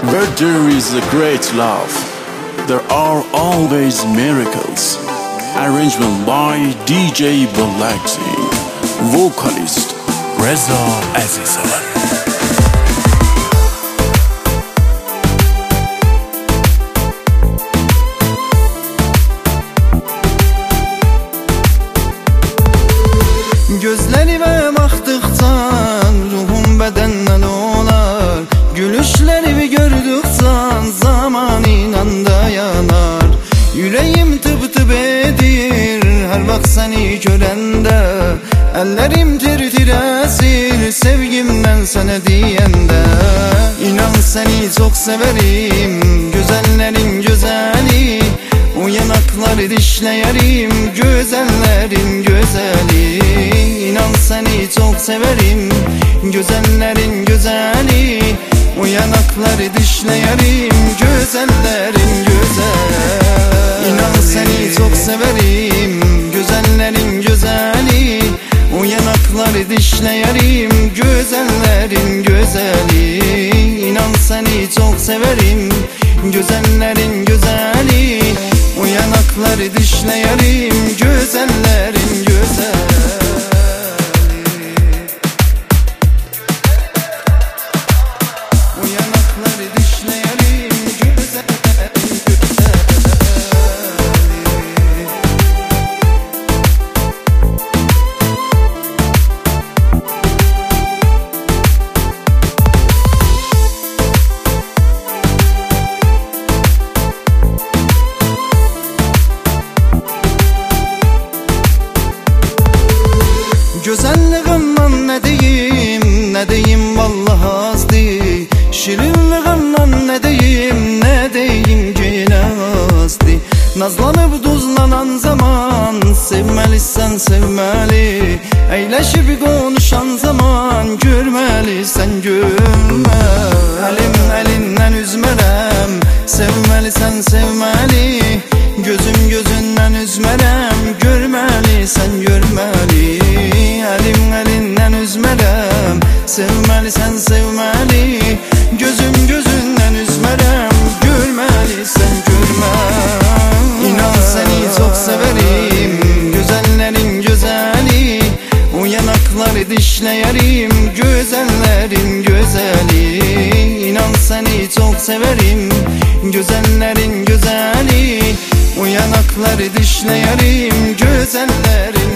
Where there is a great love, there are always miracles. Arrangement by DJ Balaxi. Vocalist Reza Azizov. Gözlerime baktıktan ruhum bedenden olar. Gülüşlerimi gördükten zaman inan dayanar. Yüreğim tıp tıp edir her bak seni görende. Ellerim tir tir esir sevgimden sana diyende. İnan seni çok severim, güzellerin güzeli. O yanakları dişleyerim, güzellerin güzeli. İnan seni çok severim, güzellerin güzeli. O yanakları dişleyerim, güzellerin güzeli. İnan seni çok severim, güzellerin güzeli. O yanakları dişleyerim, güzellerin güzeli. İnan seni çok severim, güzellerin güzeli. O yanakları dişleyerim, güzellerin güzeli. O yanakları dişleyerim, güzellerin güzeli. Güzelliğimden ne diyeyim, ne diyeyim vallahi azdı. Şirinliğimden ne diyeyim, ne diyeyim yine azdı. Nazlanıp duzlanan zaman sevmelisən sevmeli. Eyleşip konuşan zaman görmelisən görme. Elim elinden üzmerem, sevmelisən sevmeli. Gözüm gözünden üzmerem, görmelisən görmeli. Elim elinden üzmerem, sevmelisən sevmeli. Gözüm gözünden üzmerem, görmelisən görmeli. İnan seni çok severim, güzellerin güzeli. O yanakları dişleyerim, güzellerin güzeli. İnan seni çok severim, güzellerin güzeli. O yanakları dişleyerim, güzellerin